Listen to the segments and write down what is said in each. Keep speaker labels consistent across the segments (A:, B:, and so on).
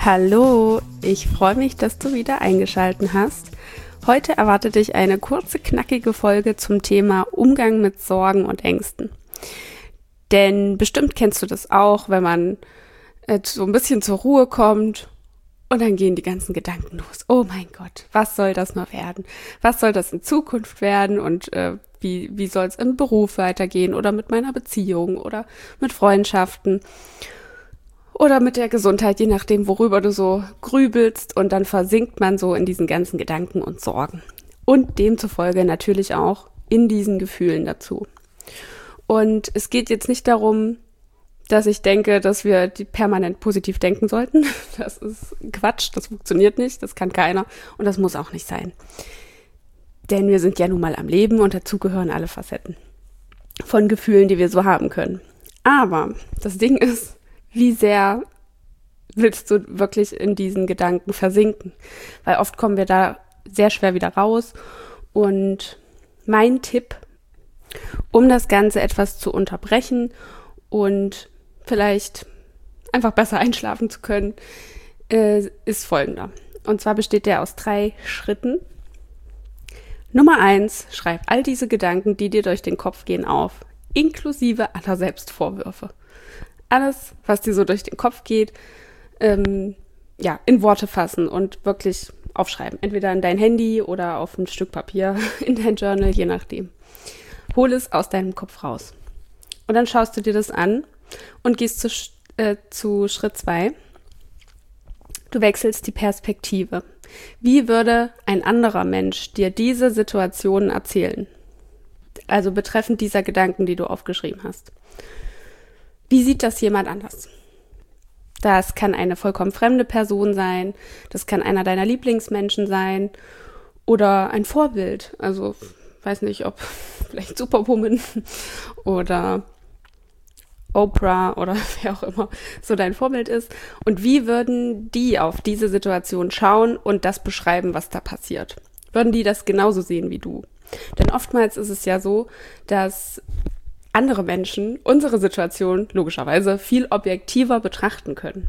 A: Hallo, ich freue mich, dass du wieder eingeschaltet hast. Heute erwartet dich eine kurze, knackige Folge zum Thema Umgang mit Sorgen und Ängsten. Denn bestimmt kennst du das auch, wenn man so ein bisschen zur Ruhe kommt und dann gehen die ganzen Gedanken los. Oh mein Gott, was soll das nur werden? Was soll das in Zukunft werden? Und wie soll es im Beruf weitergehen oder mit meiner Beziehung oder mit Freundschaften? Oder mit der Gesundheit, je nachdem, worüber du so grübelst, und dann versinkt man so in diesen ganzen Gedanken und Sorgen. Und demzufolge natürlich auch in diesen Gefühlen dazu. Und es geht jetzt nicht darum, dass ich denke, dass wir permanent positiv denken sollten. Das ist Quatsch, das funktioniert nicht, das kann keiner und das muss auch nicht sein. Denn wir sind ja nun mal am Leben und dazu gehören alle Facetten von Gefühlen, die wir so haben können. Aber das Ding ist, wie sehr willst du wirklich in diesen Gedanken versinken? Weil oft kommen wir da sehr schwer wieder raus. Und mein Tipp, um das Ganze etwas zu unterbrechen und vielleicht einfach besser einschlafen zu können, ist folgender. Und zwar besteht der aus 3 Schritten. Nummer 1, schreib all diese Gedanken, die dir durch den Kopf gehen, auf, inklusive aller Selbstvorwürfe. Alles, was dir so durch den Kopf geht, in Worte fassen und wirklich aufschreiben. Entweder in dein Handy oder auf ein Stück Papier, in dein Journal, je nachdem. Hol es aus deinem Kopf raus. Und dann schaust du dir das an und gehst zu Schritt 2. Du wechselst die Perspektive. Wie würde ein anderer Mensch dir diese Situation erzählen? Also betreffend dieser Gedanken, die du aufgeschrieben hast. Wie sieht das jemand anders? Das kann eine vollkommen fremde Person sein, das kann einer deiner Lieblingsmenschen sein oder ein Vorbild. Also, weiß nicht, ob vielleicht Superwoman oder Oprah oder wer auch immer so dein Vorbild ist. Und wie würden die auf diese Situation schauen und das beschreiben, was da passiert? Würden die das genauso sehen wie du? Denn oftmals ist es ja so, dass andere Menschen unsere Situation logischerweise viel objektiver betrachten können.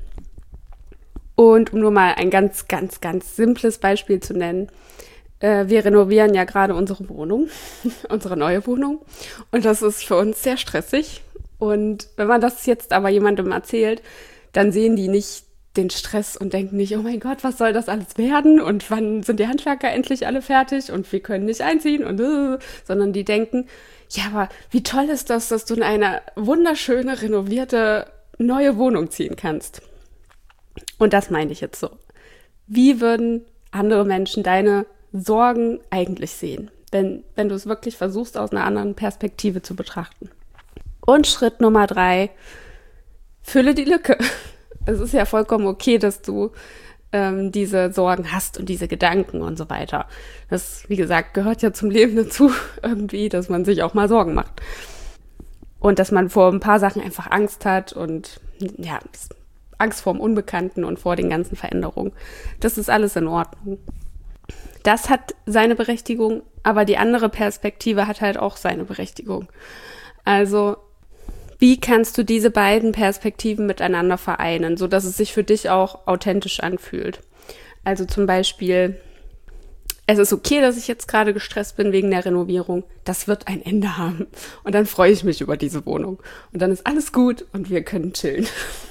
A: Und um nur mal ein ganz, ganz, ganz simples Beispiel zu nennen, wir renovieren ja gerade unsere Wohnung, unsere neue Wohnung, und das ist für uns sehr stressig. Und wenn man das jetzt aber jemandem erzählt, dann sehen die nicht den Stress und denken nicht, oh mein Gott, was soll das alles werden und wann sind die Handwerker endlich alle fertig und wir können nicht einziehen und sondern die denken, ja, aber wie toll ist das, dass du in eine wunderschöne, renovierte, neue Wohnung ziehen kannst. Und das meine ich jetzt so. Wie würden andere Menschen deine Sorgen eigentlich sehen, wenn du es wirklich versuchst, aus einer anderen Perspektive zu betrachten? Und Schritt Nummer 3, fülle die Lücke. Es ist ja vollkommen okay, dass du diese Sorgen hast und diese Gedanken und so weiter. Das, wie gesagt, gehört ja zum Leben dazu irgendwie, dass man sich auch mal Sorgen macht. Und dass man vor ein paar Sachen einfach Angst hat und ja, Angst vor dem Unbekannten und vor den ganzen Veränderungen. Das ist alles in Ordnung. Das hat seine Berechtigung, aber die andere Perspektive hat halt auch seine Berechtigung. Also, wie kannst du diese beiden Perspektiven miteinander vereinen, sodass es sich für dich auch authentisch anfühlt? Also zum Beispiel, es ist okay, dass ich jetzt gerade gestresst bin wegen der Renovierung. Das wird ein Ende haben. Und dann freue ich mich über diese Wohnung. Und dann ist alles gut und wir können chillen.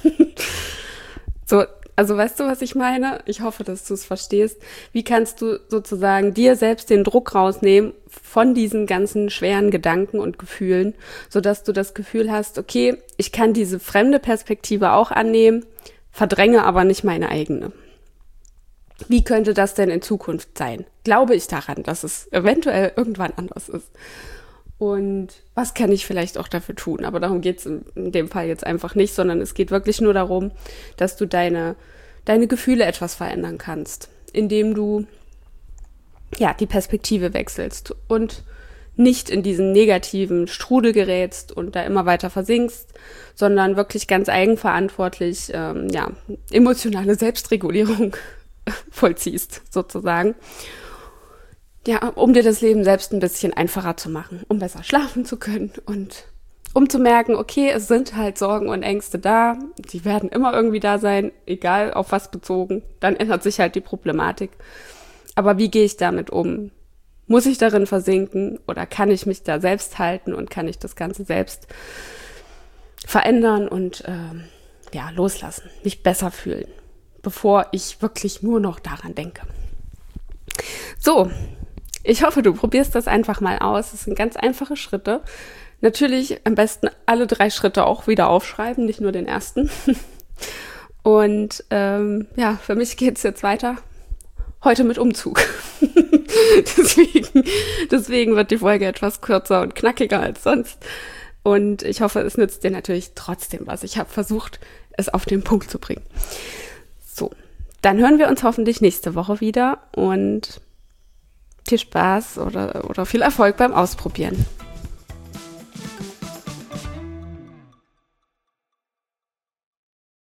A: So, also weißt du, was ich meine? Ich hoffe, dass du es verstehst. Wie kannst du sozusagen dir selbst den Druck rausnehmen von diesen ganzen schweren Gedanken und Gefühlen, sodass du das Gefühl hast, okay, ich kann diese fremde Perspektive auch annehmen, verdränge aber nicht meine eigene. Wie könnte das denn in Zukunft sein? Glaube ich daran, dass es eventuell irgendwann anders ist? Und was kann ich vielleicht auch dafür tun? Aber darum geht es in dem Fall jetzt einfach nicht, sondern es geht wirklich nur darum, dass du deine Gefühle etwas verändern kannst, indem du die Perspektive wechselst und nicht in diesen negativen Strudel gerätst und da immer weiter versinkst, sondern wirklich ganz eigenverantwortlich emotionale Selbstregulierung vollziehst, sozusagen. Ja, um dir das Leben selbst ein bisschen einfacher zu machen, um besser schlafen zu können und um zu merken, okay, es sind halt Sorgen und Ängste da, die werden immer irgendwie da sein, egal auf was bezogen, dann ändert sich halt die Problematik. Aber wie gehe ich damit um? Muss ich darin versinken oder kann ich mich da selbst halten und kann ich das Ganze selbst verändern und loslassen, mich besser fühlen, bevor ich wirklich nur noch daran denke. So, ich hoffe, du probierst das einfach mal aus. Das sind ganz einfache Schritte. Natürlich am besten alle 3 Schritte auch wieder aufschreiben, nicht nur den ersten. Und für mich geht's jetzt weiter. Heute mit Umzug. deswegen wird die Folge etwas kürzer und knackiger als sonst. Und ich hoffe, es nützt dir natürlich trotzdem was. Ich habe versucht, es auf den Punkt zu bringen. So, dann hören wir uns hoffentlich nächste Woche wieder und viel Spaß oder viel Erfolg beim Ausprobieren.